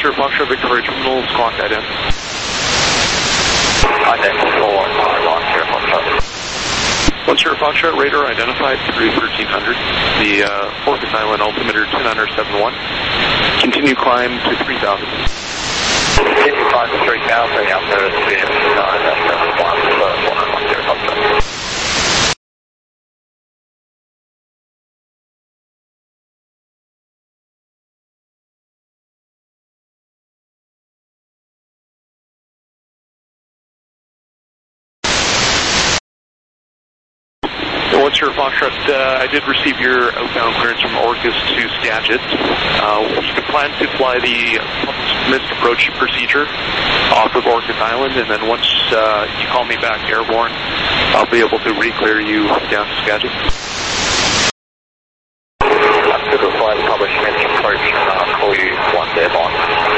your Foxtrot Victoria Terminal, squawk ident. Identical, launch here, Foxtrot. Once your Foxtrot radar identified through 1300, the Orcas Island altimeter 2971. Continue climb to 3000. Continue climb to 3000, altimeter 371, Once your Foxtrot, I did receive your outbound clearance from Orcas to Skagit. We plan to fly the missed approach procedure off of Orcas Island, and then once you call me back airborne, I'll be able to re-clear you down to Skagit. I'm going to fly the published missed approach, and I'll call you one day long.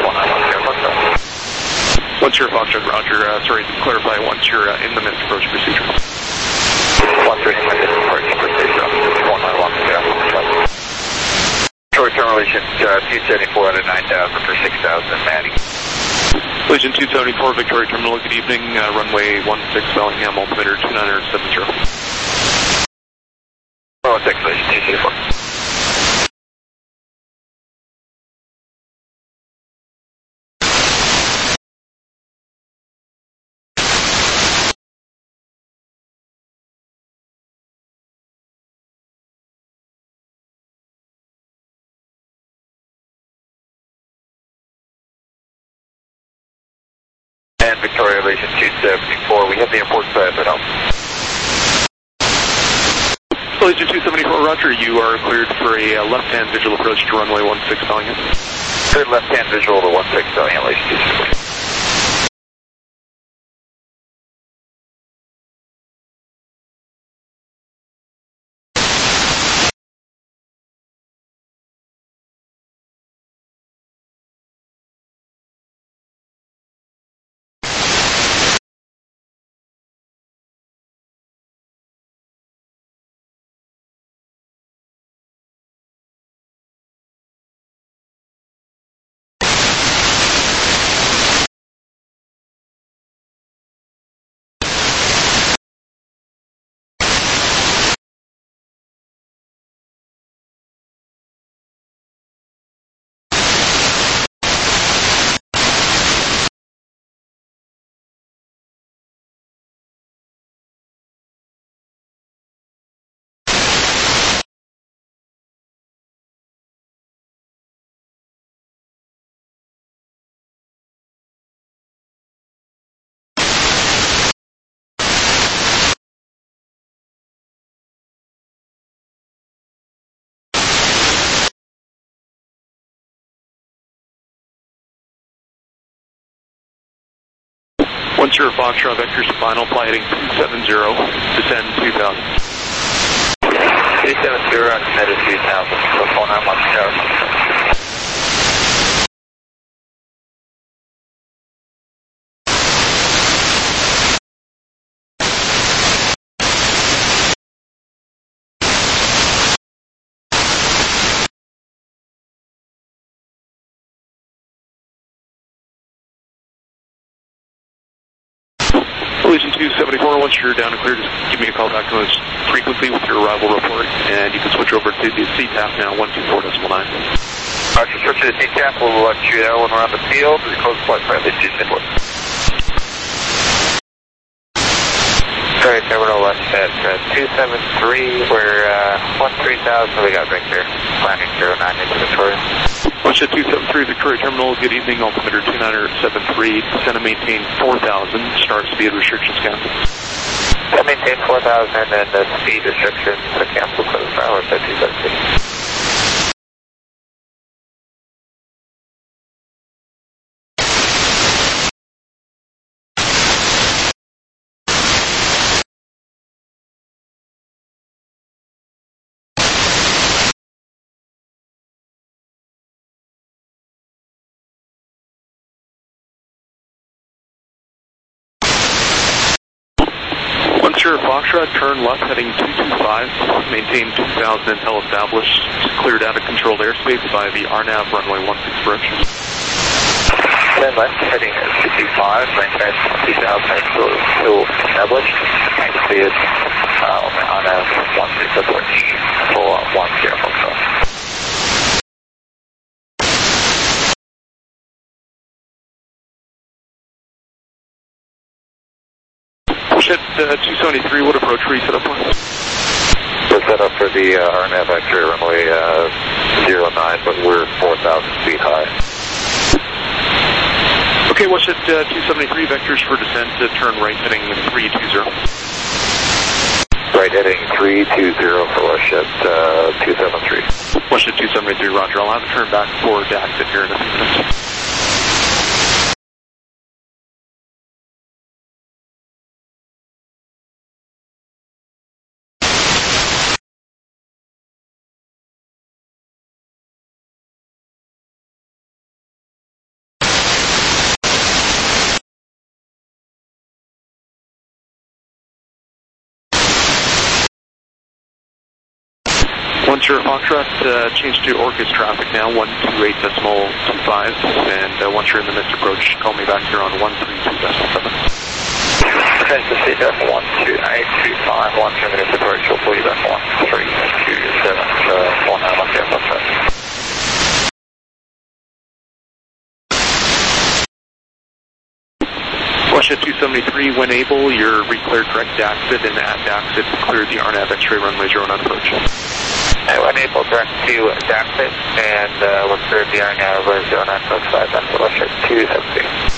Once your Foxtrot, Roger, sorry, to clarify, once you're in the missed approach procedure. 130 minutes approach procedure. 1910. Short term relation 274 out of 9,000 for 6,000 Manning. Legion 274 Victoria Terminal, good evening. Runway 16 Bellingham, altimeter 2970. 16 Legion 274. And Victoria Legion 274, we have the airport side of it up. Legion 274, Roger, you are cleared for a left-hand visual approach to runway 16 Bellingham. Good left-hand visual to 16 Bellingham, Legion 274. Once your Foxtrot vectors final, fly heading 270, descend 2000. 270, committed 2000, so 4910. Legion 274, once you're down and clear, just give me a call back to this frequency with your arrival report, and you can switch over to the CTAP now, 124.9. Roger, switch to the CTAP, we'll let you know when we're on the field, the close flight for Legion 274. Sorry, terminal left at 273, we're 13,000, we got Victor, landing 09 into Victoria. Once at 273 Victoria Terminal, good evening, altimeter 2973, descend and maintain 4,000, start speed restrictions cancel. Maintain 4,000 and the speed restrictions cancel for the hours at 273. Sure, Foxtrot, turn left heading 225, maintain 2000 until established, cleared out of controlled airspace by the RNAV runway 16 approach. 10 left, heading 225, maintain 2000 still established. I can see it on a 1614 for 10 Foxtrot. Bullshit 273, what approach were you set up for? We're set up for the RNAV X-ray runway 09, but we're 4,000 feet high. Okay, Bullshit 273, vectors for descent to turn right heading 320. Right heading 320 for Bullshit 273. Bullshit 273, roger. I'll have to turn back for exit here in a few minutes. Once you're Foxtrot, change to Orcus traffic now, 128.25, and once you're in the missed approach, call me back here on 132.7. Defense to CDF 12825, 1 2 minutes approach, we'll pull you back 1327, 19 10 Foxtrot. Bullshit 273, when able, you're recleared direct exit, and at exit, clear the RNAV X-ray runway 09 approach. When able, direct to exit, and we're clear the RNAV 09 approach 5, that's Bullshit 273.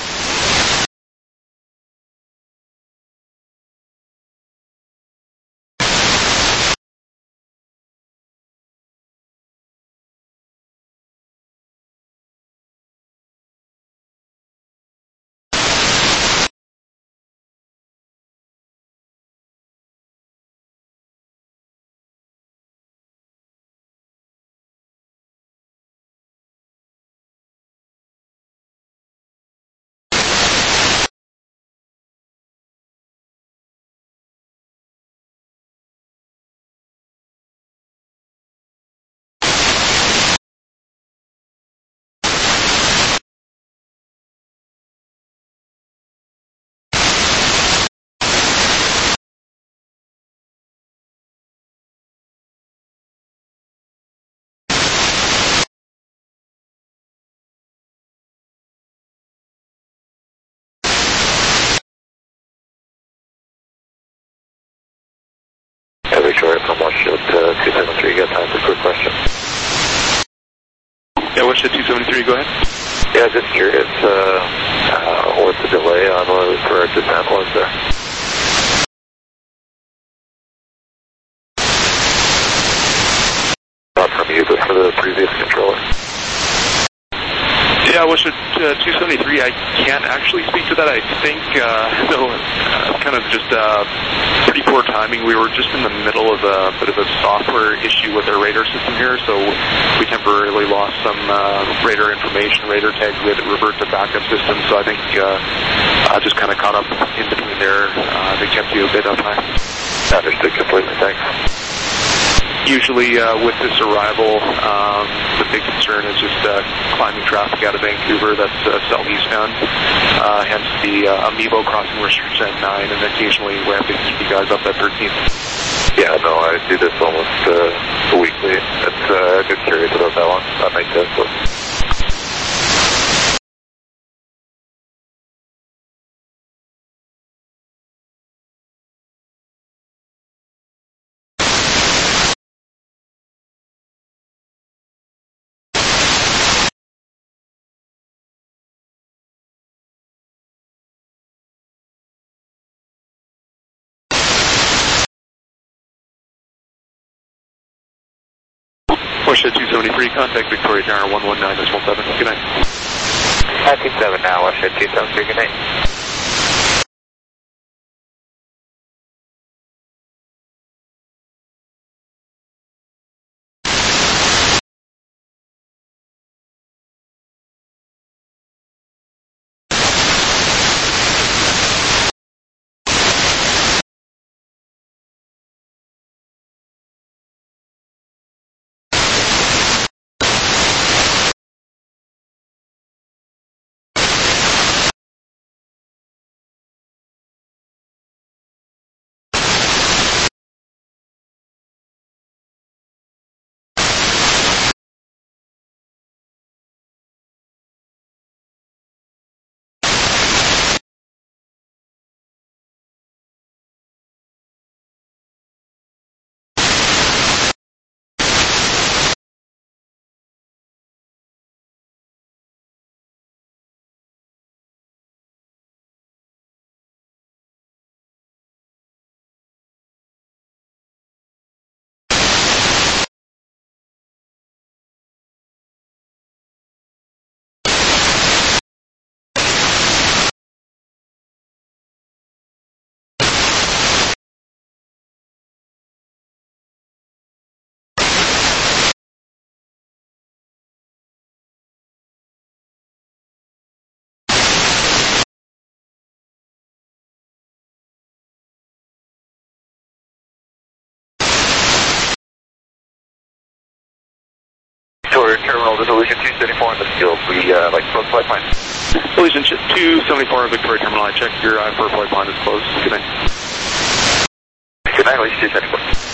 Victoria from Bullshit 273, got time for a quick question. Yeah, Bullshit 273, go ahead. Yeah, just curious what the delay on for descent was there. Not from you, but for the previous controller. Yeah, Bullshit 273, I can't actually speak to that. I think, kind of just pretty poor timing. We were just in the middle of a bit of a software issue with our radar system here, so we temporarily lost some radar information, radar tags. We had to revert to backup systems, so I think I just kind of caught up in between there. They kept you a bit up high. Understood completely, thanks. Usually with this arrival, the big concern is just climbing traffic out of Vancouver. That's southeastbound, hence the Amiibo crossing restriction at 9, and occasionally we have to keep you guys up at 13. Yeah, no, I do this almost weekly. It's just curious about that one. That makes sense. Bullshit 273, contact Victoria Tower 119.17. Good night. 19.7 now, Bullshit 273, good night. this is Allegiant 274 in the field. We like to flight plan. Allegiant 274 Victoria Terminal. I checked your I-4 flight plan is closed. Good night. Good night, Allegiant 274.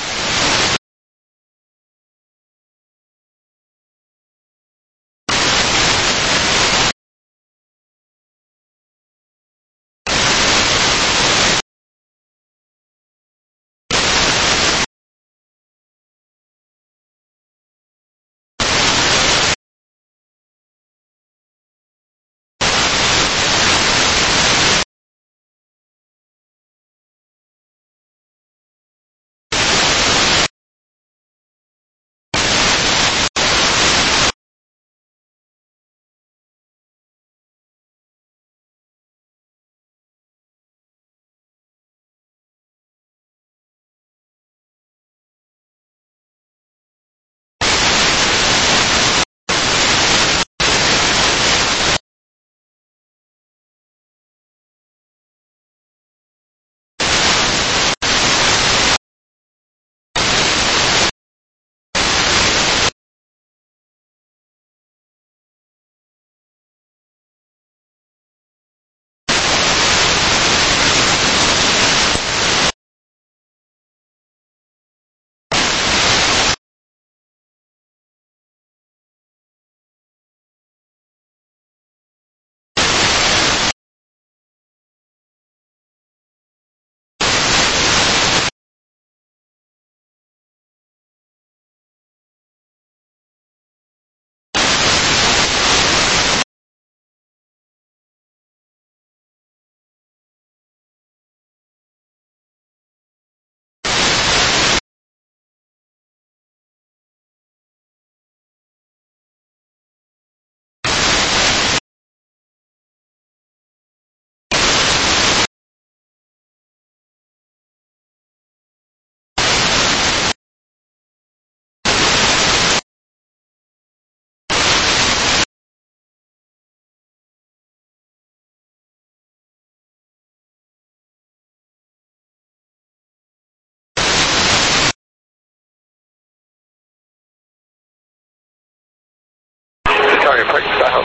Target approach Skyhawk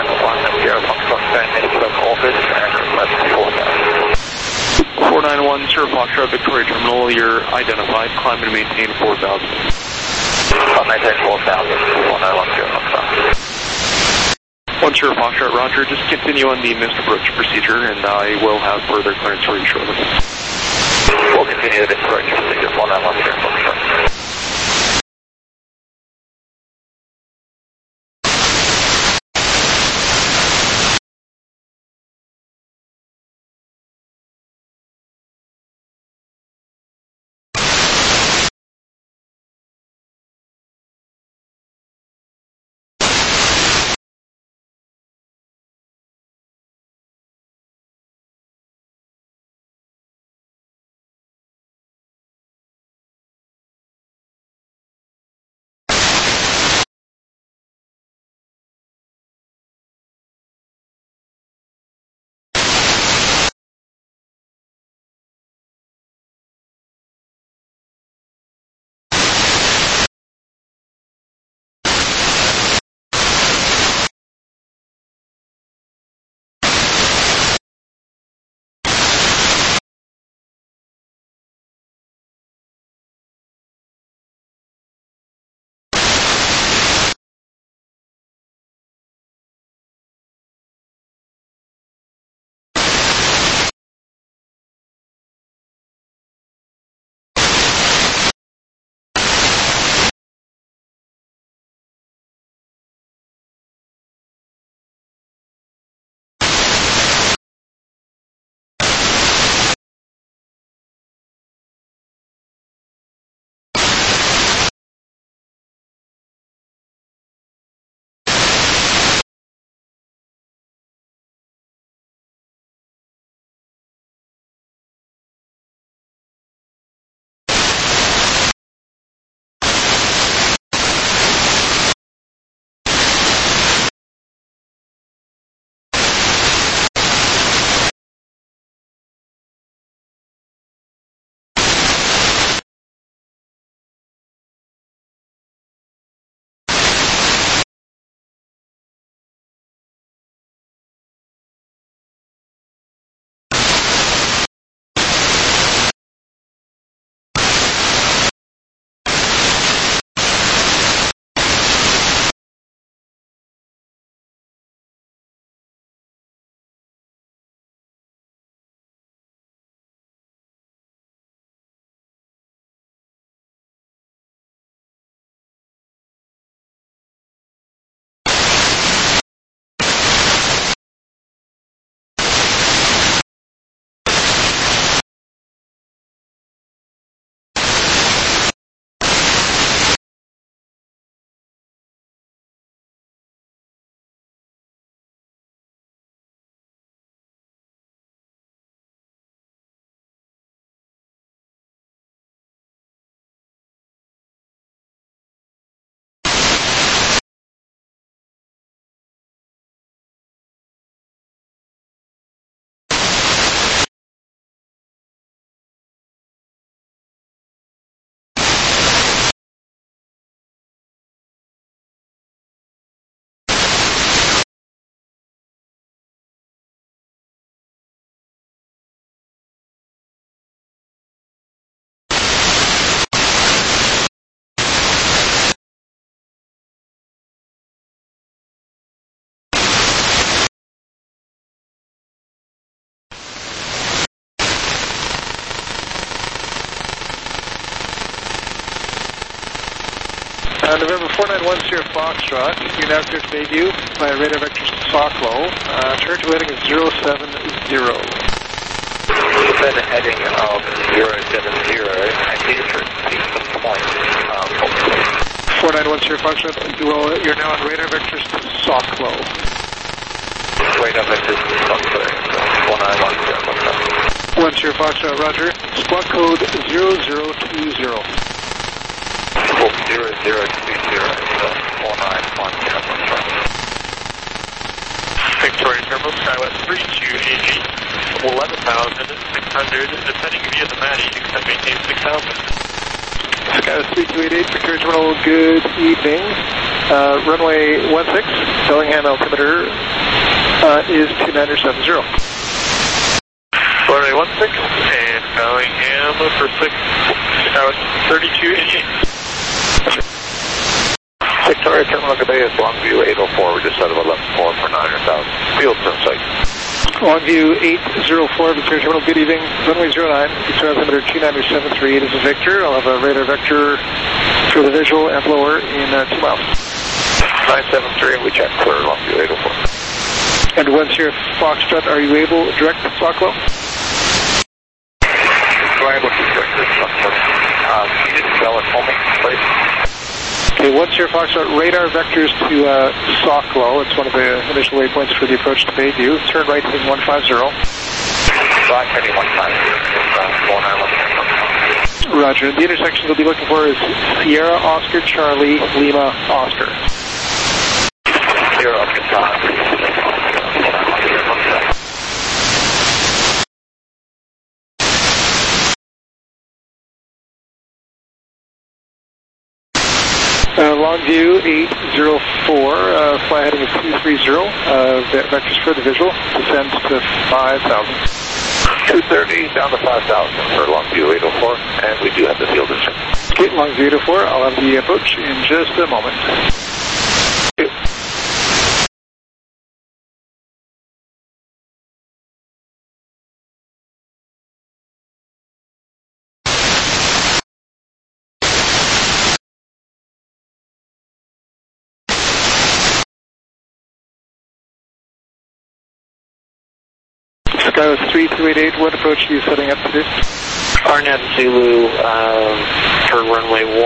491 Sierra Foxtrot 10 minutes of office and left 491 Sierra Foxtrot Victoria Terminal, you're identified. Climb and maintain 4,000. I'll maintain 4,000, 491 Sierra Foxtrot. 1 Sierra Foxtrot, roger. Just continue on the missed approach procedure and I will have further clearance for you shortly. We'll continue the missed approach procedure 491 Sierra Foxtrot. November 4910 Foxtrot, you're now clear to Bayview by radar vectors to Sauklo. Turn to heading of 070. Then heading of 070, I need to see some points. 4910 Foxtrot, you're now on radar vectors to Sauklo. Radar vectors to Sauklo, 4910. 10 Foxtrot, roger. Squawk code 0020. 0020, 4910. Victoria Terminal, SkyWest 3288, 11,600, descending via the Matty, except maintain 6,000. SkyWest 3288, Victoria Terminal, good evening. Runway 16, Bellingham altimeter is 2970. Runway 16 and Bellingham for 6, SkyWest 3288. Victoria Terminal, good day, it's Longview 804, we're just out of 11.4 for 900,000. Fields in sight. Longview 804, Victoria Terminal, good evening. Runway 09, Victoria altimeter 2973, this is Victor. I'll have a radar vector for the visual and lower in 2 miles. 973, and we check for Longview 804. And once you're Foxtrot, are you able to direct to Sauklo? Am I able to direct this Sauklo? Can you just spell it for me, please? Okay, once you're Foxtrot, radar vectors to Sauklo. It's one of the initial waypoints for the approach to Bayview. Turn right heading 150. Right heading 150. Roger. The intersection we'll be looking for is Sierra Oscar Charlie Lima Oscar. Sierra Oscar Charlie. Longview 804, fly heading of 230, vectors for the visual, descend to 5,000. 230 down to 5,000 for Longview 804, and we do have the field in check. Okay, Longview 804, I'll have the approach in just a moment. SkyWest 3288, what approach are you setting up to do? RNAV Zulu for runway 17,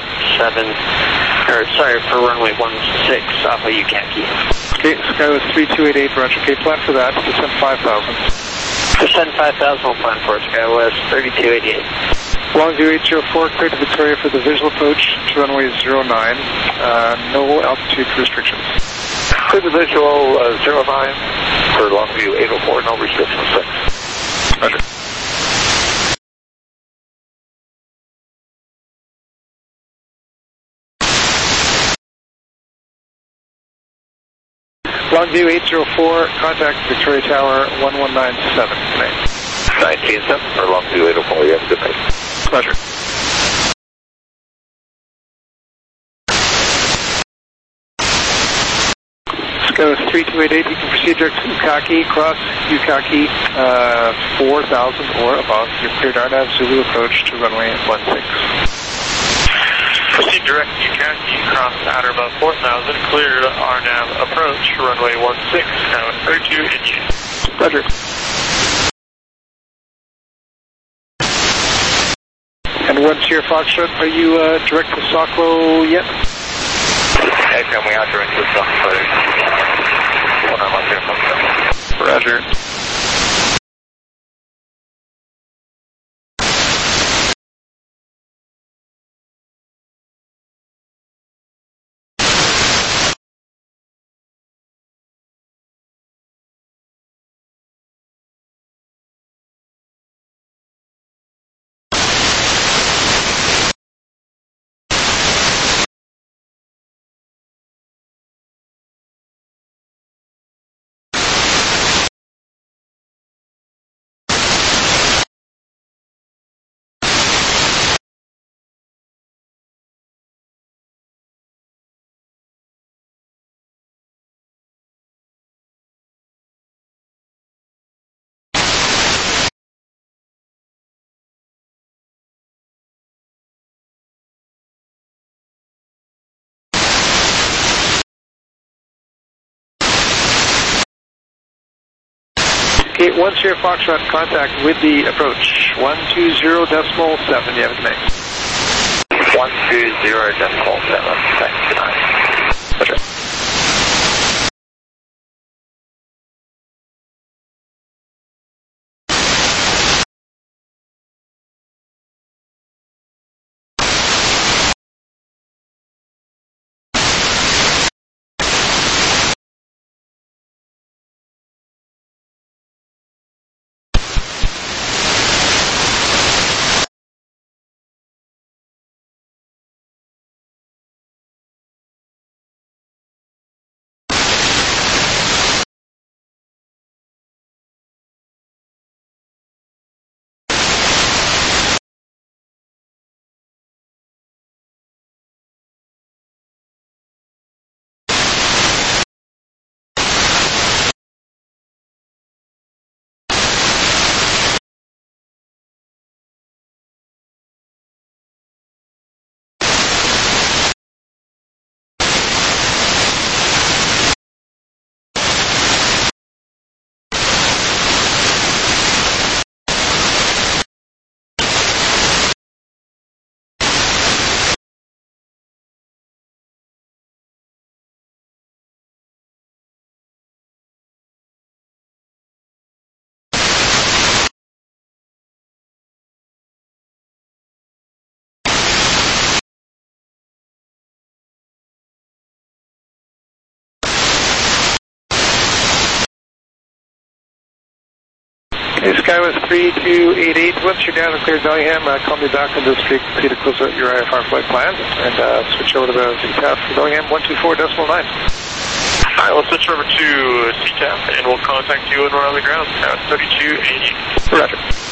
for runway 16, Alpha Yukaki. Okay, SkyWest 3288, roger. Okay, plan for that, descend 5,000. Descend 5,000, we'll plan for it, SkyWest 3288. Longview 804, clear to Victoria for the visual approach to runway 09, no altitude restrictions. Clear the visual 09 for Longview 804, no restrictions 6. Roger. Longview 804, contact Victoria Tower 1197. 19-7 for Longview 804, you have a good night. Pleasure. SkyWest 3288, you can proceed direct to Ukaki, cross Ukaki 4,000 or above. You're cleared RNAV Zulu approach to runway 16. Proceed direct to Ukaki, cross at or above 4,000, cleared RNAV approach, runway 16, SkyWest 3288. Roger. And once you're Foxtrot, are you direct to Sauklo yet? Anytime we are direct to Sauklo. Roger. Okay, 10 Foxtrot, contact with the approach. 120.7, you have it, mate. 120.7, thanks, good night. Okay. Okay, Skywest 3288, once you're down and cleared Bellingham, call me back on this frequency to close out your IFR flight plan and switch over to the CTAF for Bellingham 124.9. Alright, let's switch over to CTAF and we'll contact you when we're on the ground. Now it's 3288. Roger.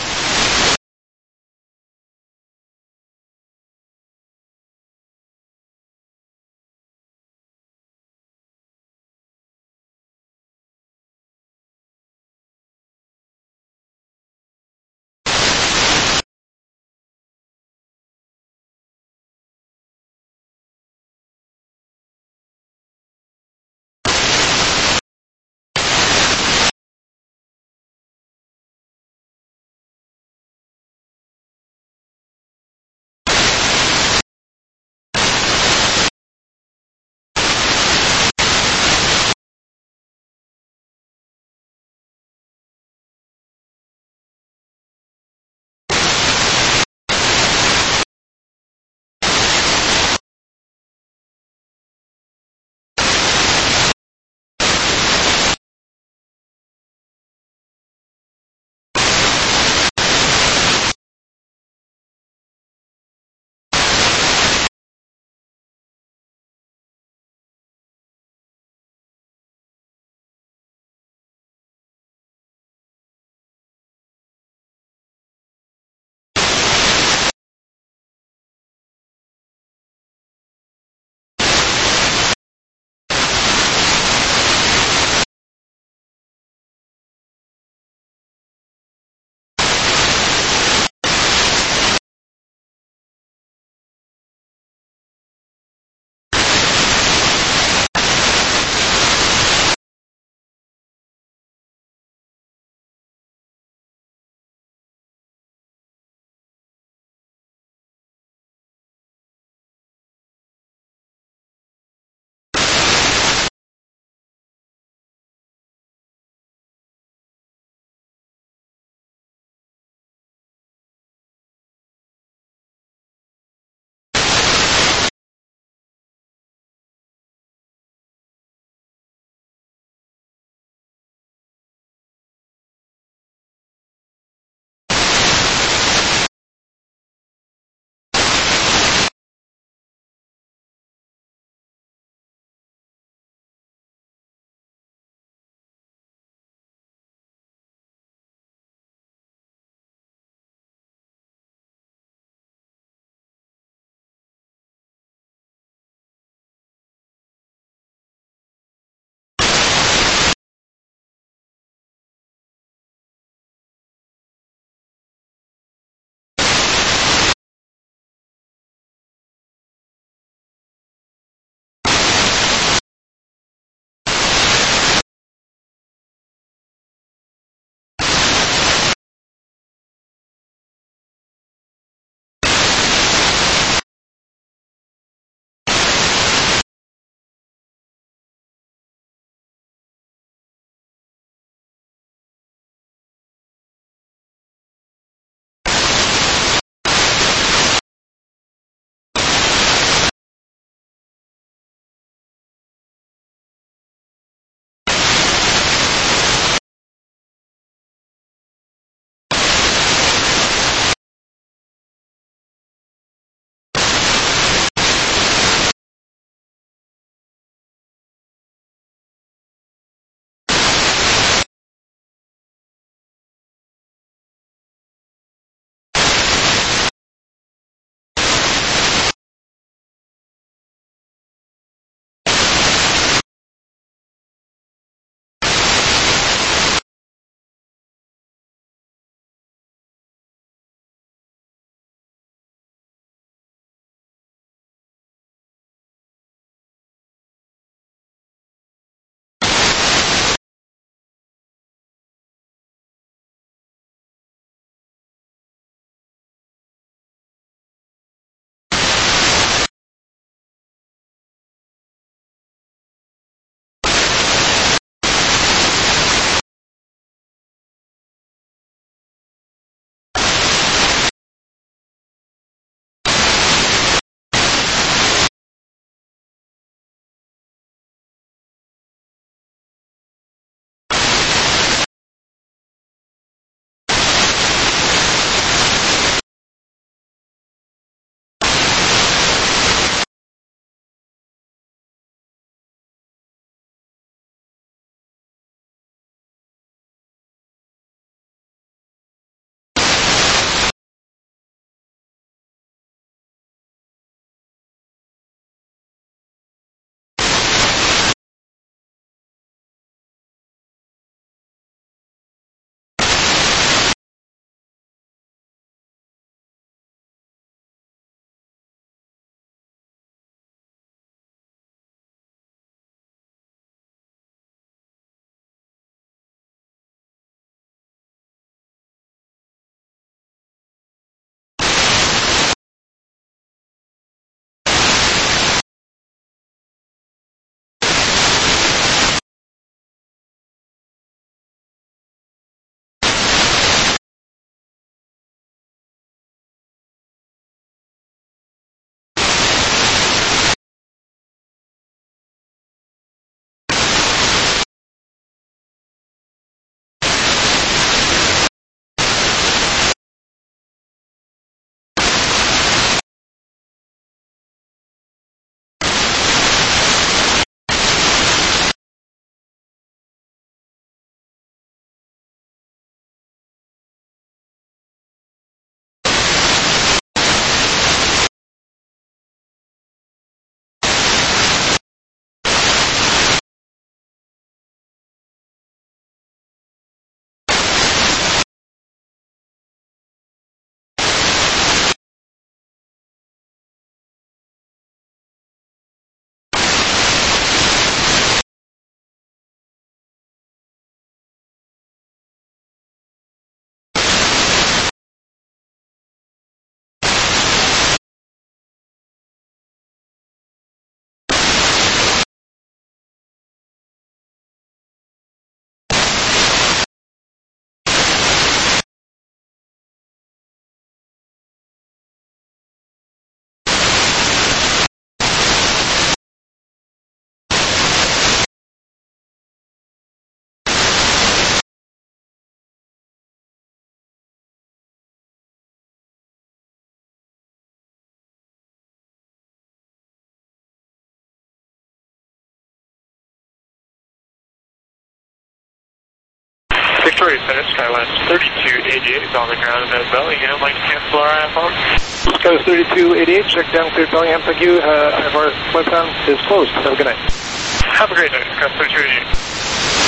Victoria Center, Skywest 3288 is on the ground in Bellingham. Like to cancel our IFR. Skywest 3288, check down, cleared Bellingham. Thank you. IFR flight plan is closed. Have a good night. Have a great night, Skywest 3288.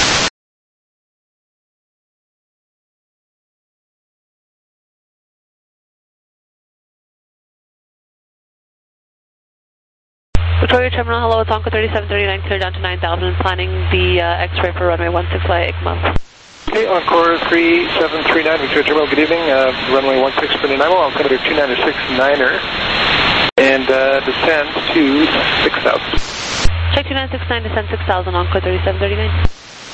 Victoria Terminal, hello, it's Onco 3739, clear down to 9,000, planning the X-ray for runway 16 flight ICMO. Okay, Encore 3739, Victoria Terminal, good evening. Runway 16 for Nanaimo, altimeter 2969er, and descend to 6,000. Check 2969, descend 6,000, Encore 3739.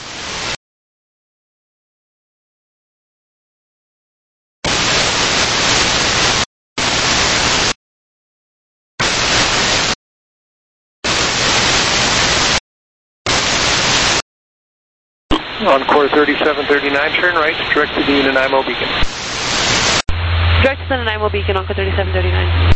Encore 3739, turn right, direct to the Nanaimo beacon. Direct to the Nanaimo beacon, Encore 3739.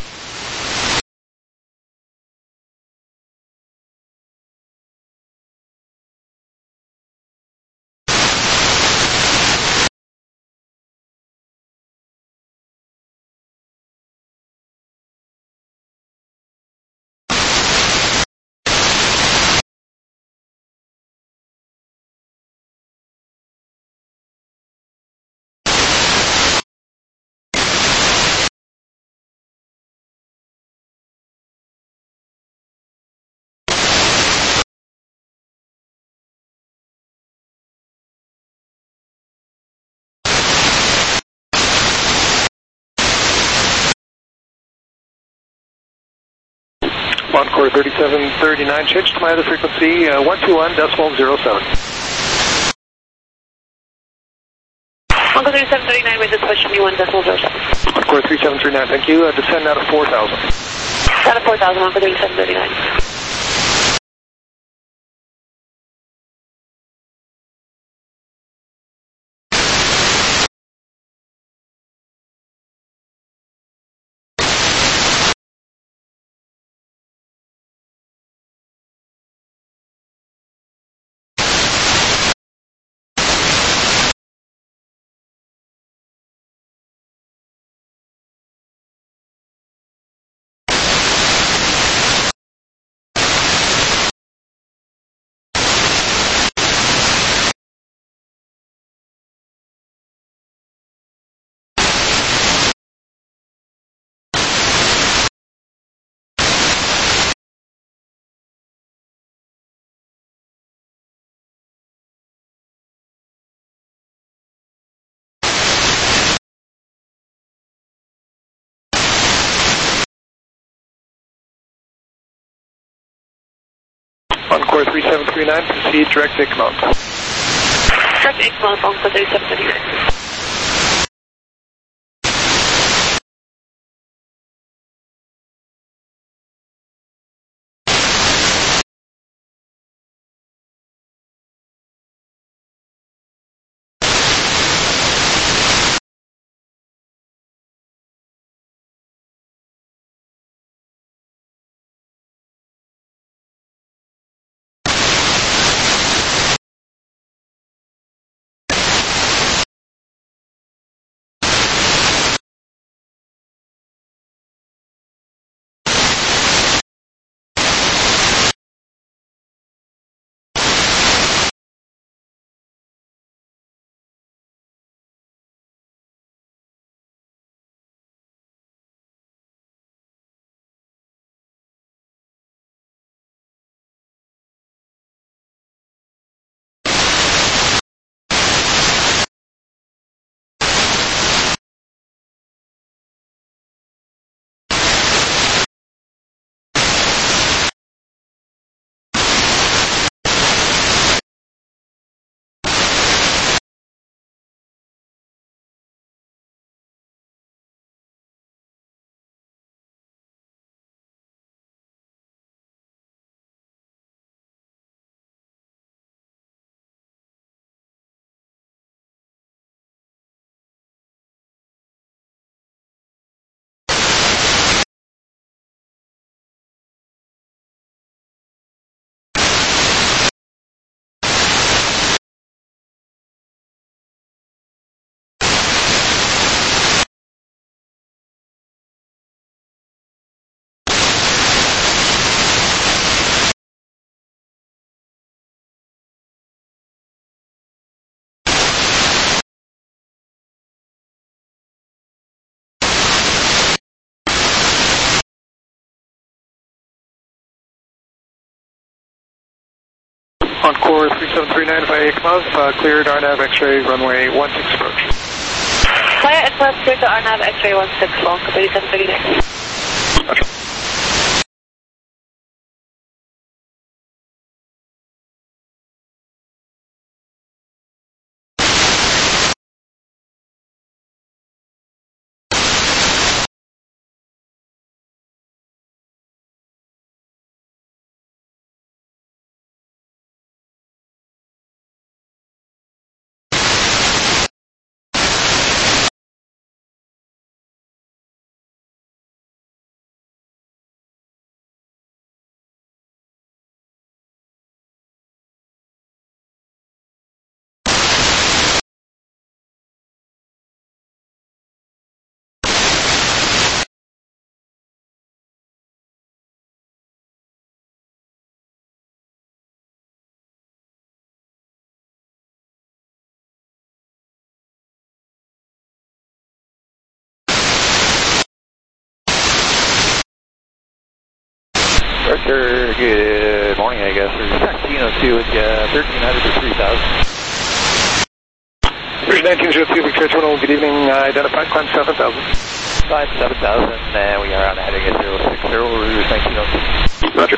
Encore 3739, change to my other frequency, 121.07. Onco 3739, we just push me 1.07. Encore 3739, thank you. Descend out of 4,000. Out of 4,000, Onco 3739. Encore 3739, proceed direct to ICMO. Direct to ICMO, Onco 3739. Encore 3739 via Ekmov, cleared RNAV X-ray runway 16 approach. Via Ekmov, cleared to RNAV X-ray 16, long 3739. Roger. Director, good morning, I guess. There's 1902 with 1300 to 3000. Bridge 1902, Victoria Terminal, good evening. Identified climb 7000. Climb 7000, and we are on a heading at 060, route 1902. Roger.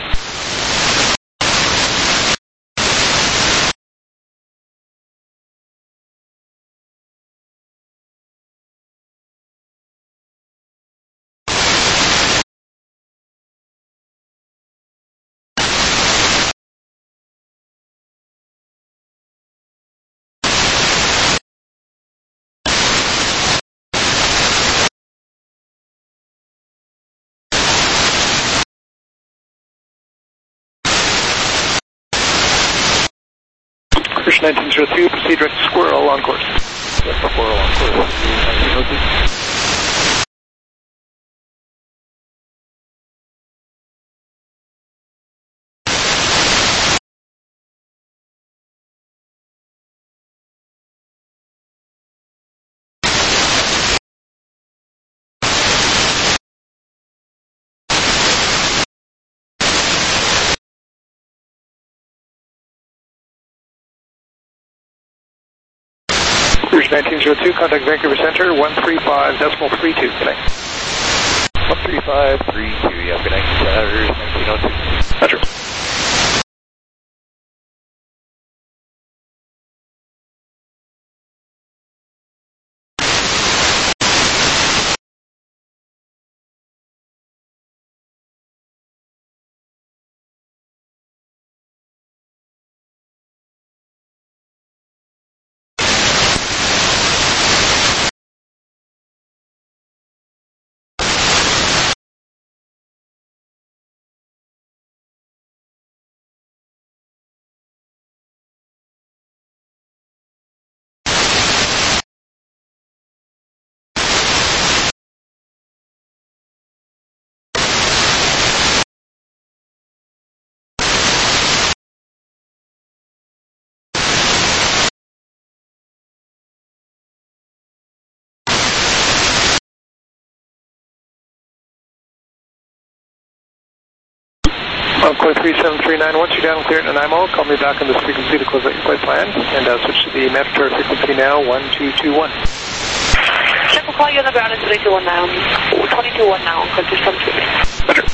Bridge 1902, proceed direct to Squirrel on course. Squirrel on course, 1902. Bridge 1902, contact Vancouver Center, 135.32, connect. 13532, yeah, good night, 1902. Roger. Encore 3739, once you're down and clear at Nanaimo, call me back on this frequency to close out your flight plan, and switch to the mandatory frequency now, 1221. Check, we'll call you on the ground at 22-1 now. 22-1 now, country 7 Roger.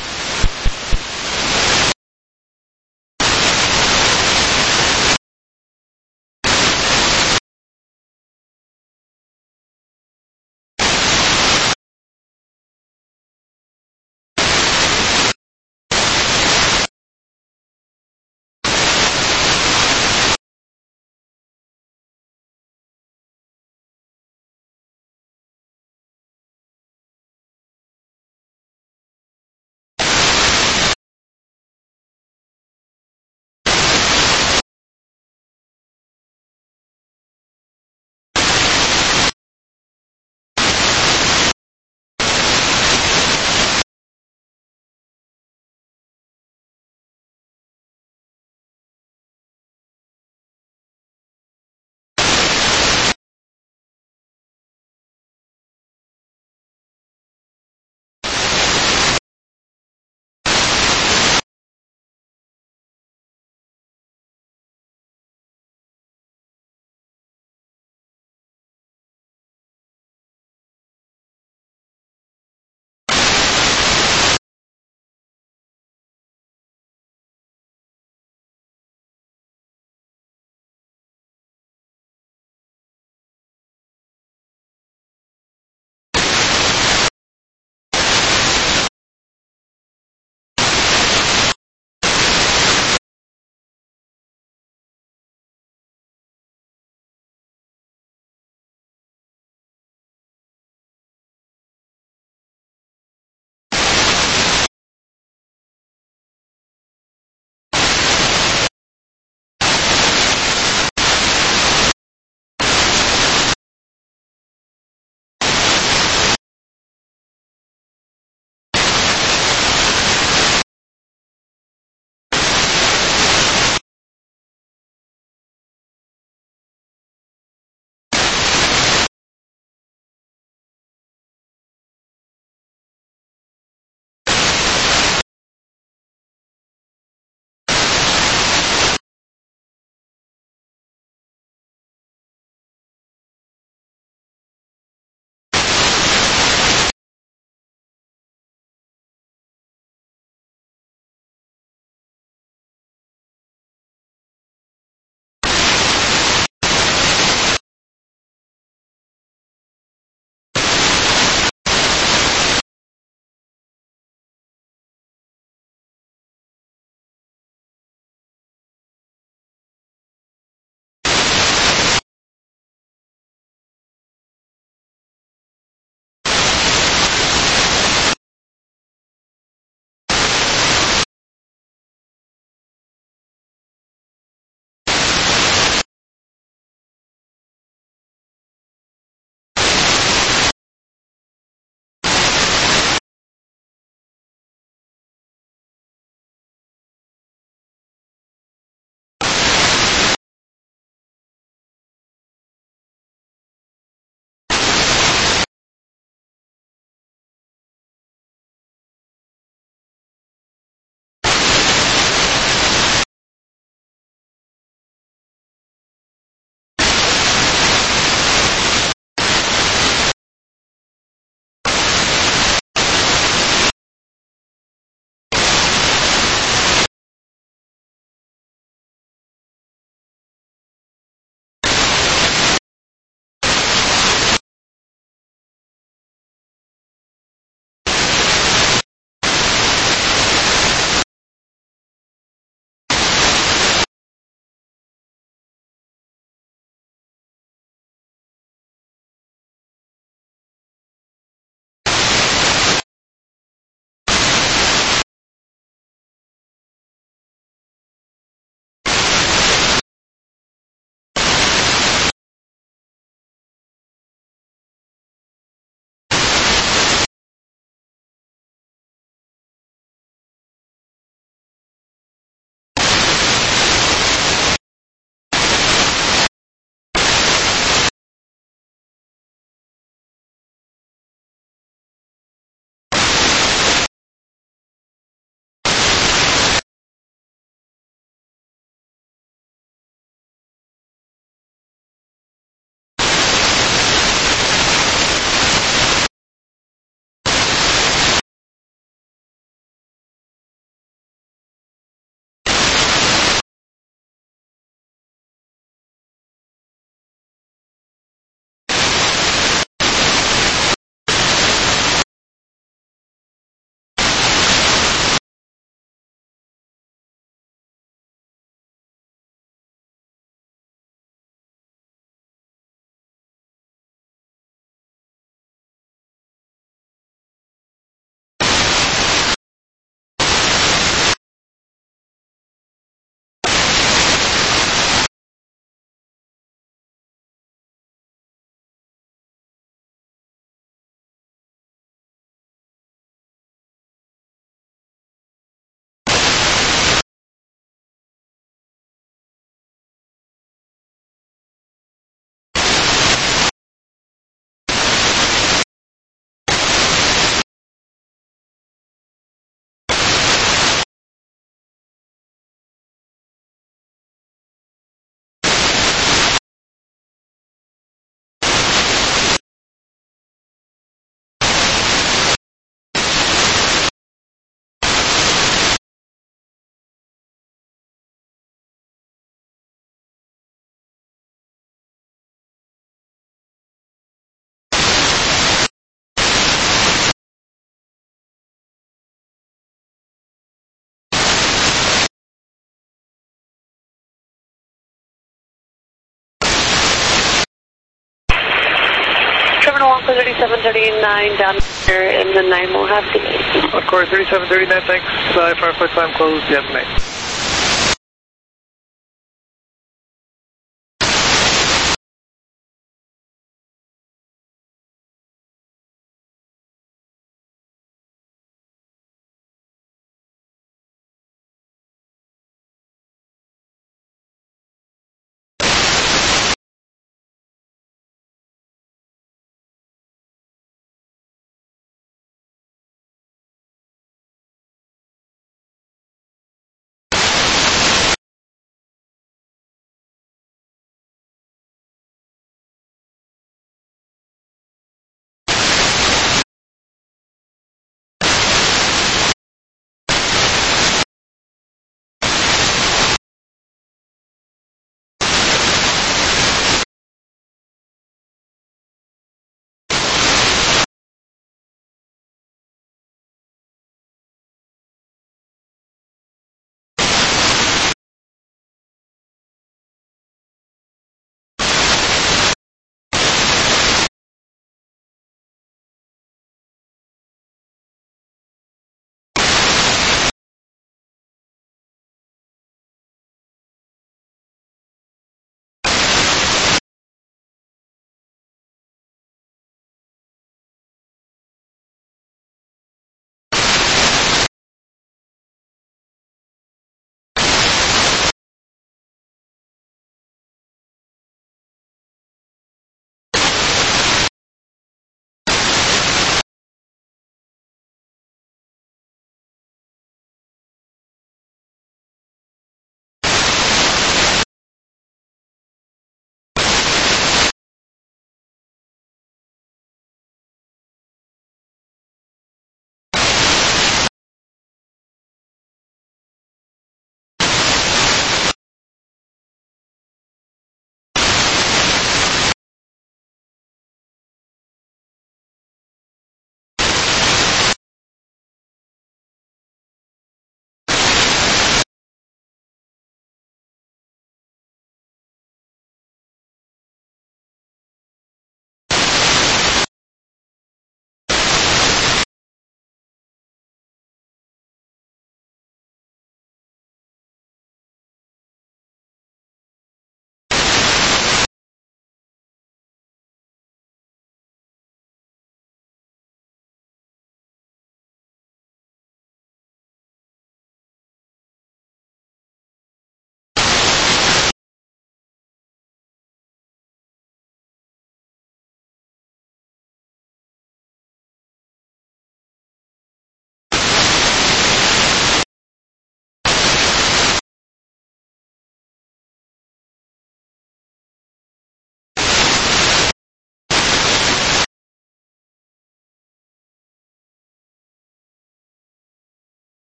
Tonka 3739 down here in the 9 will have good night. Encore 3739, thanks. Firefly climb closed, yes, mate.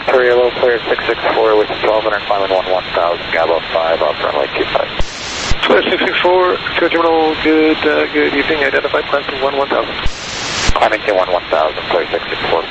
Victoria, level clear 664 with 1200, climbing 1000, Gabo 5, off runway 25. 664, Victoria Terminal, good evening, identified climb to 1000. Climbing to 1000, clear 664.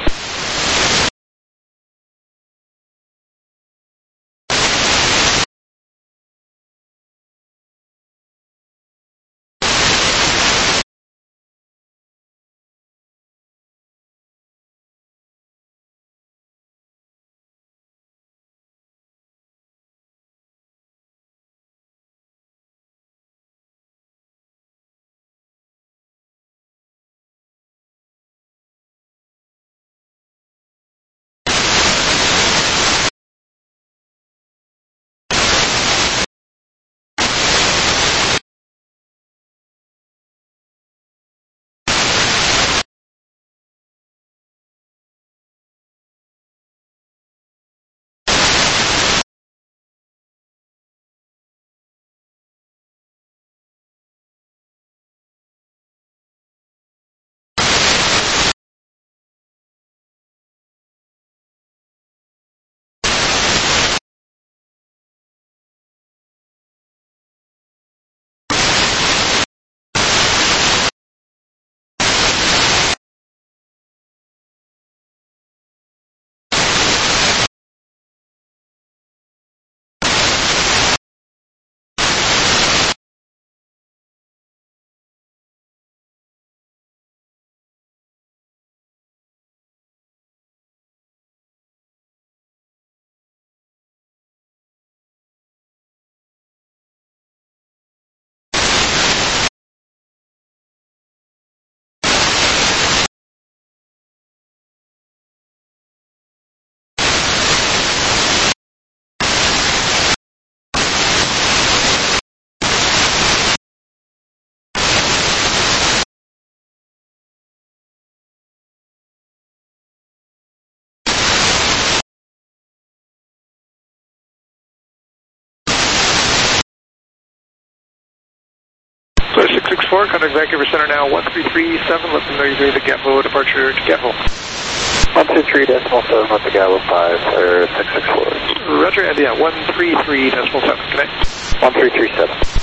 Clear 664, contact Vancouver Center now 1337, let them know you're doing the Gatineau departure to Gatineau. 123.7 with the Gabo 5, clear 664. Roger, and yeah, 133.7, connect. 1337.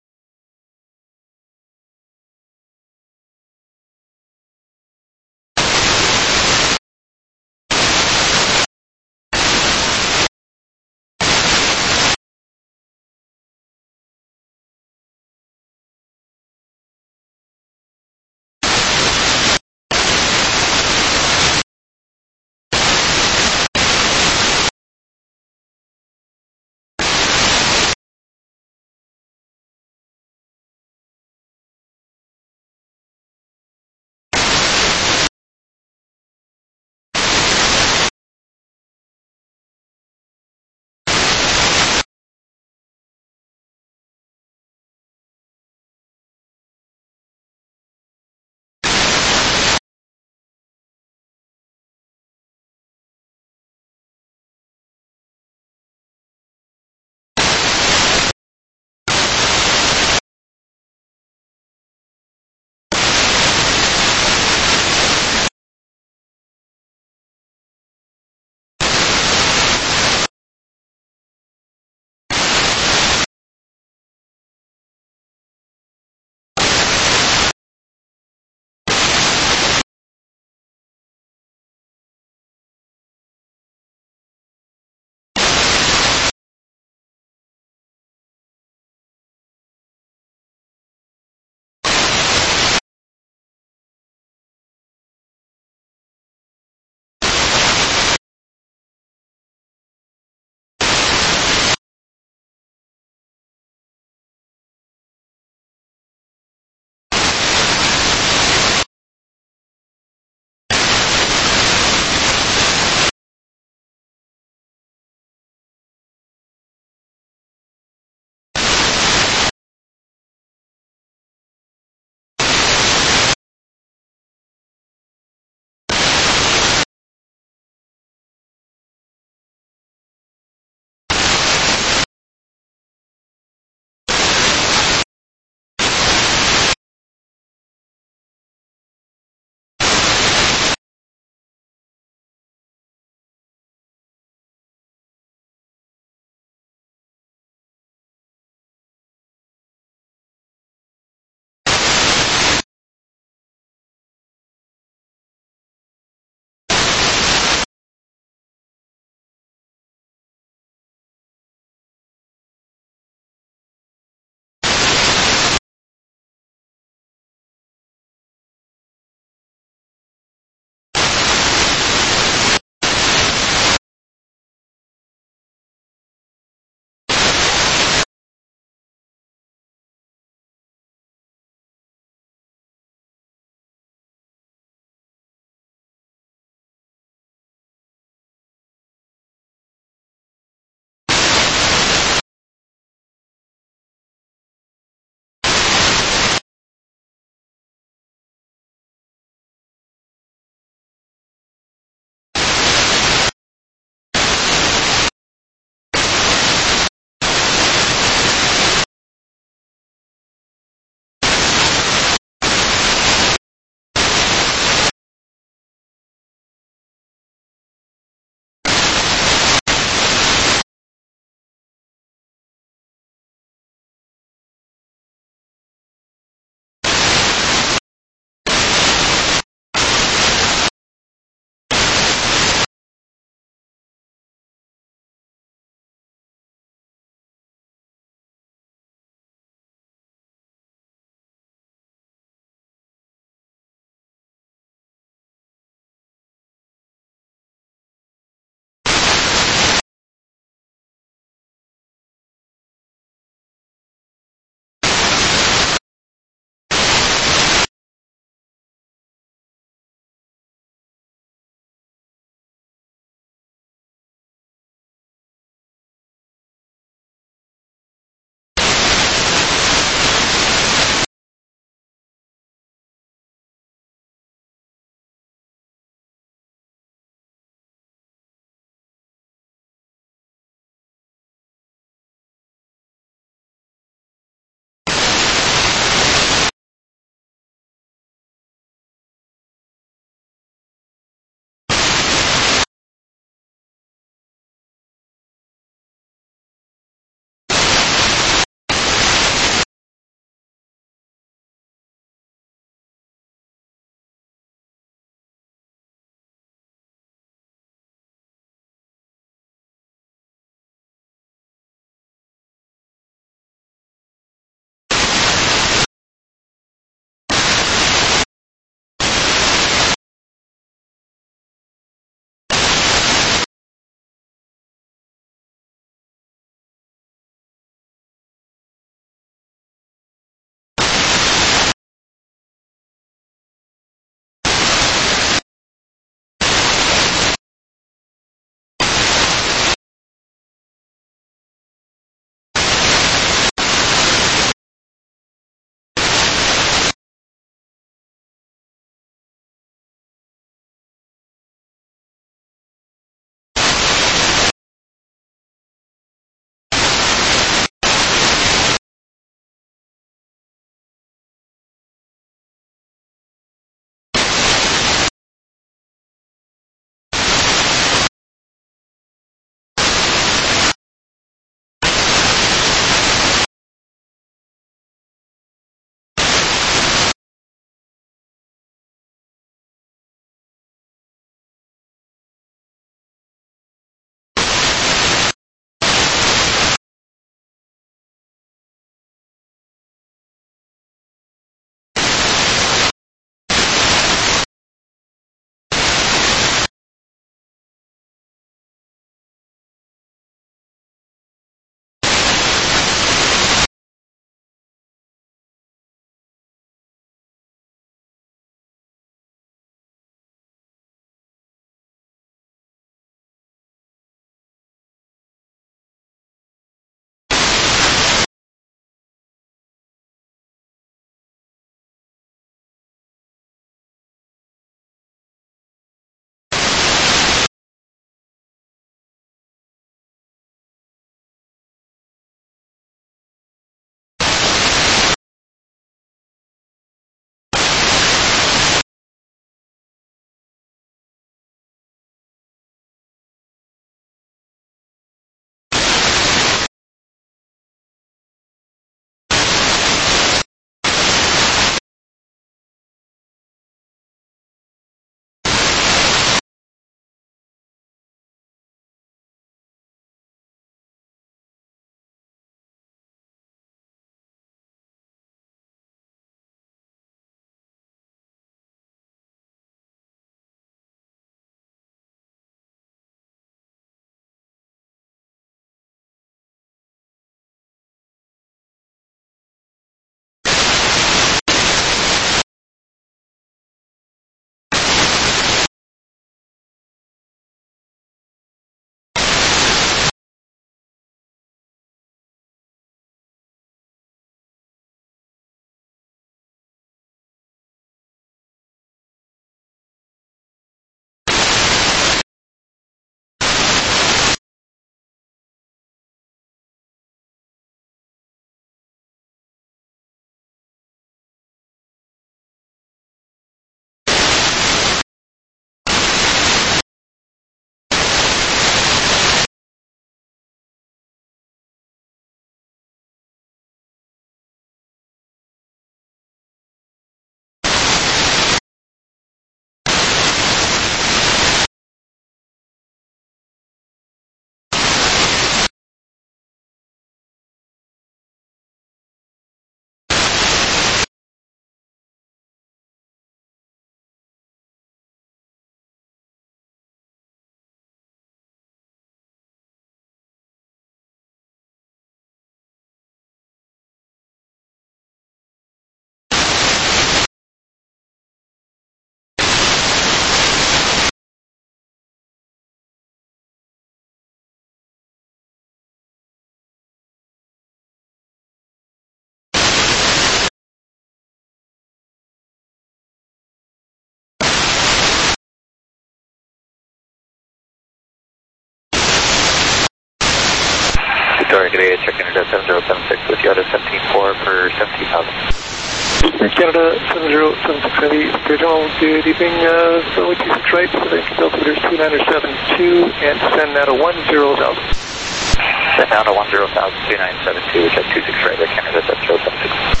Sorry, good day, check Canada 7076 with Yada 17-4 for 17,000. Canada 7076 Heavy, Secretary General, good evening, runway 26 right, Pacific altimeters 2972, and descend now to 10,000. Send down to 10,000, 2972, check 26 right, Canada 7076.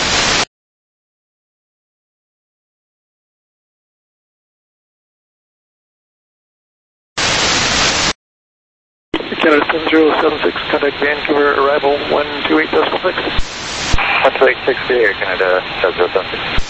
Canada 7076, contact Vancouver, arrival 128.6. 128.6, Air Canada 7076.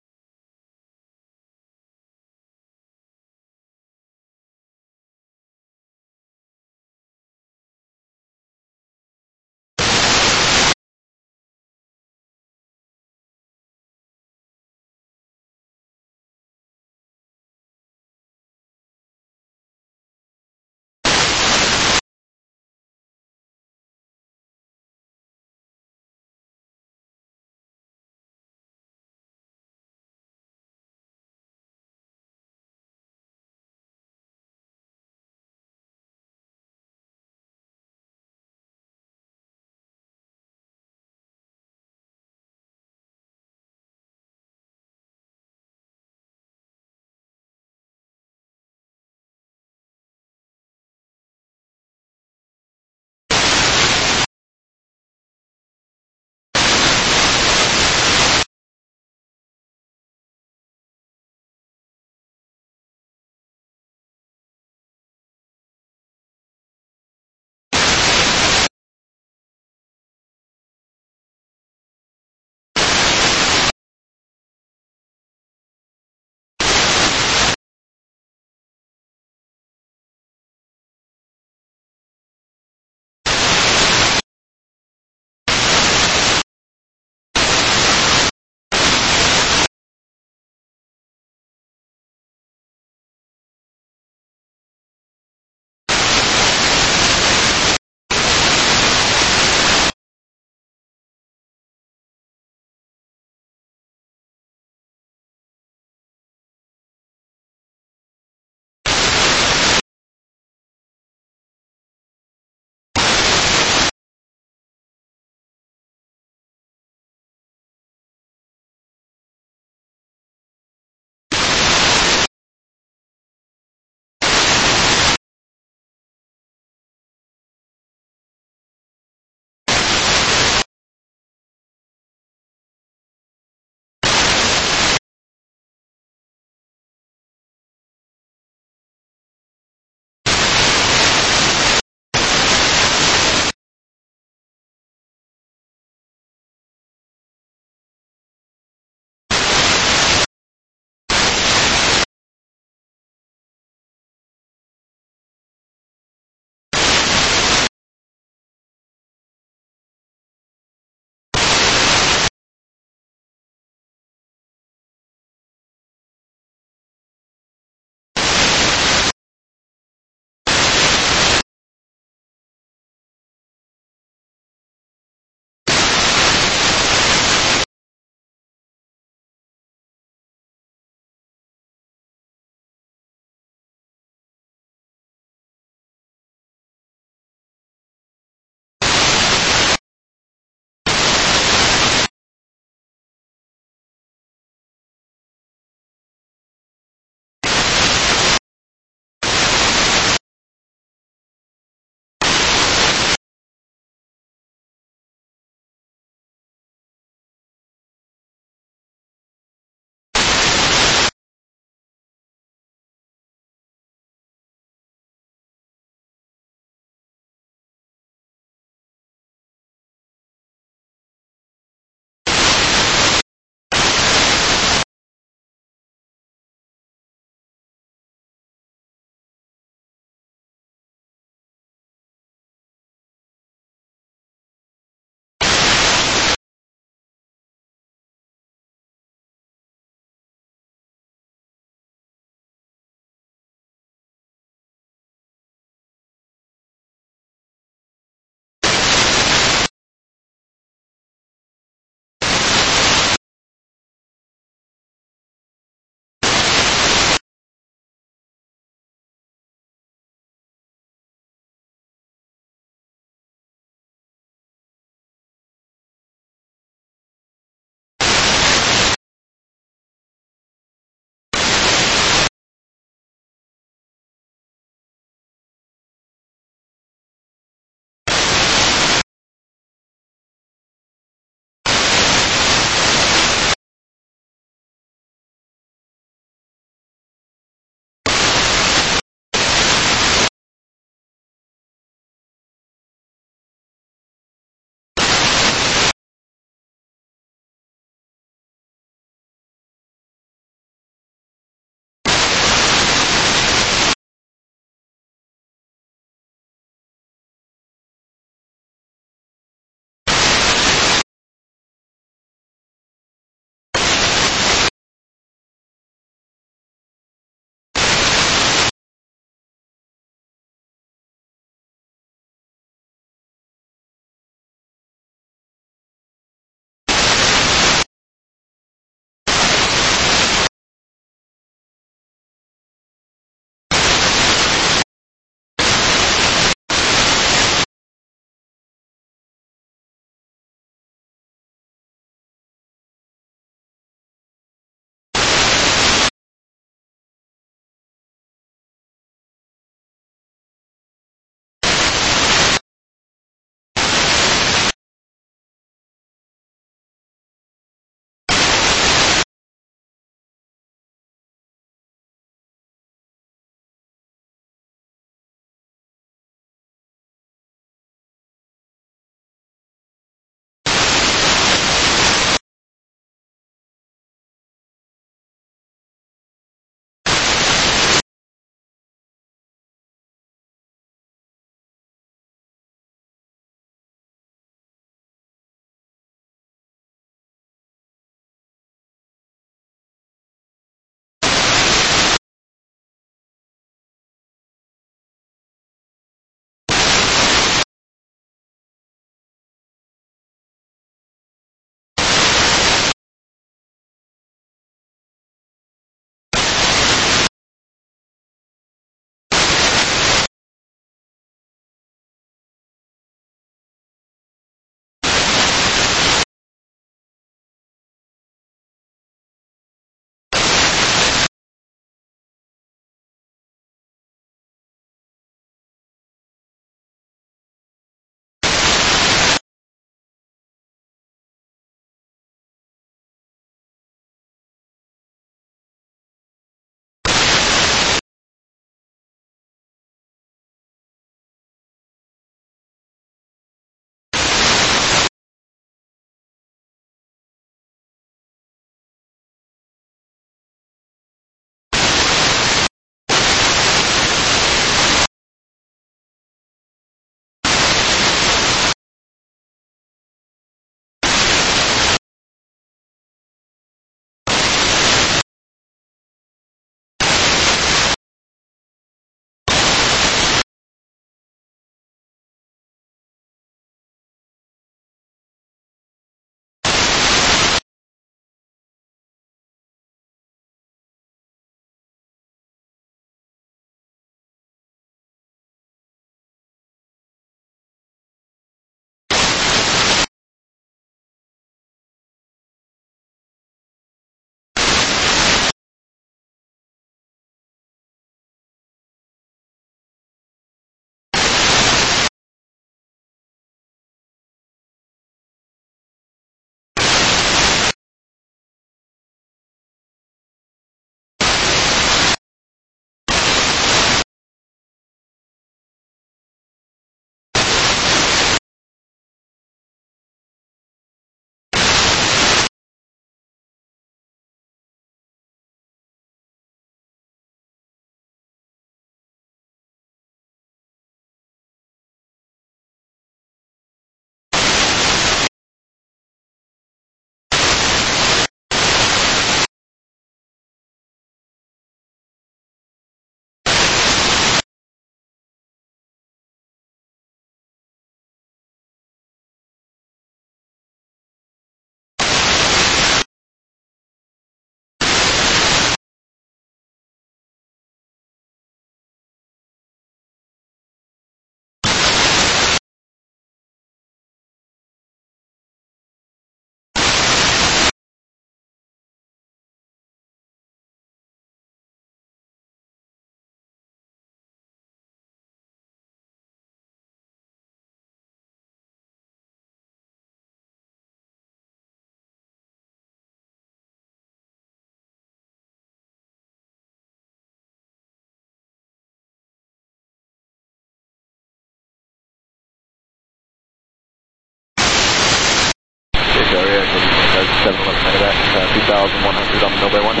3711 medevac, 2100 on the Millbay 1.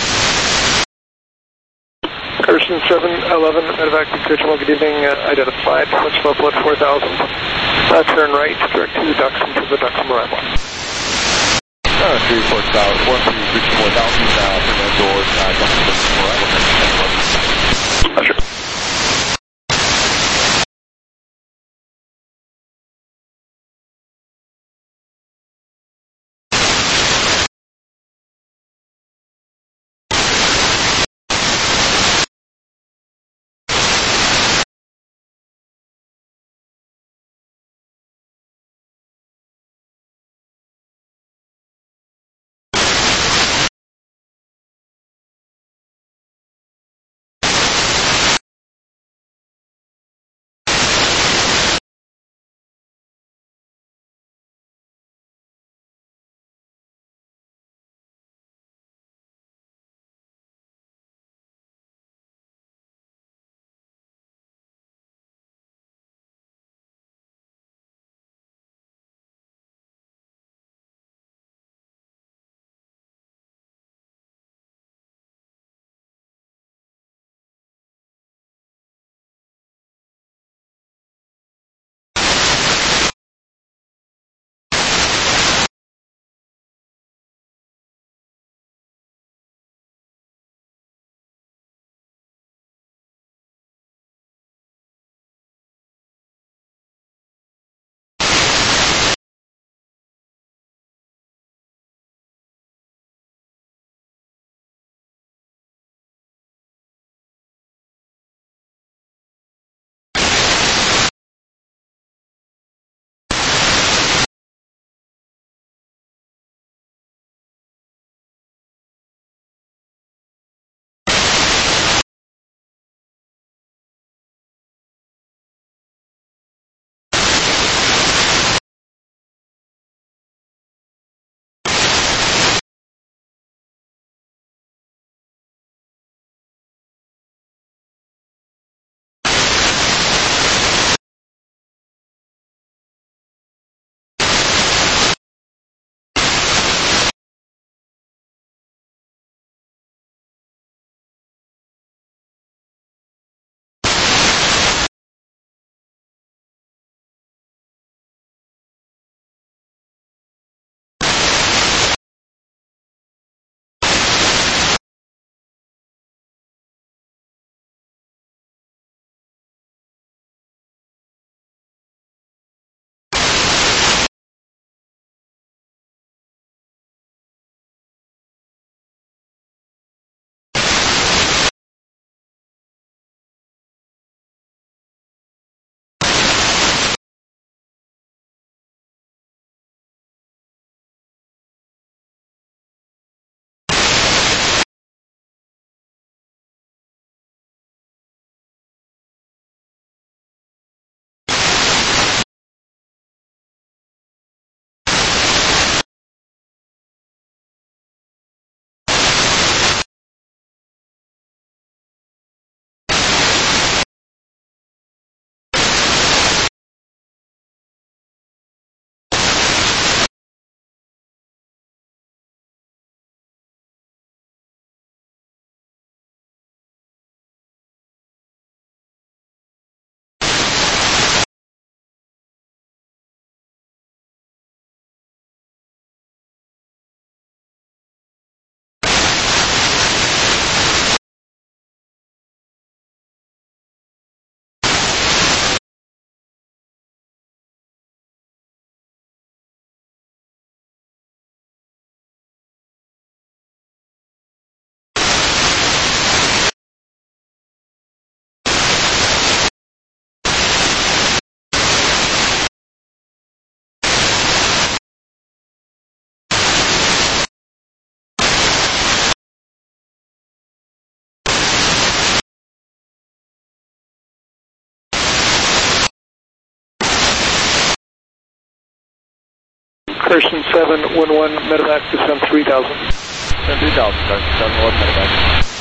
Carson 711 medevac to Terminal, good evening, identified, West Buffalo 4000. Turn right, direct to the ducts into the ducts on arrival. 3 reports about 1 3 reach 4000, turn doors, ducts into the arrival. Roger. Carson 711 medevac descend 3000. Descend 3000, Carson 711 medevac.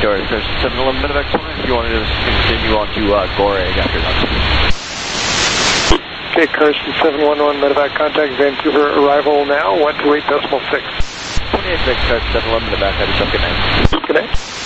Victoria, there's 711 medevac 20 if you wanted to continue on to Goreg after that. Okay, Carson 711 medevac contact Vancouver arrival now, 128.6. 28 Vic, Carson 711 medevac, I just up good night. Good night.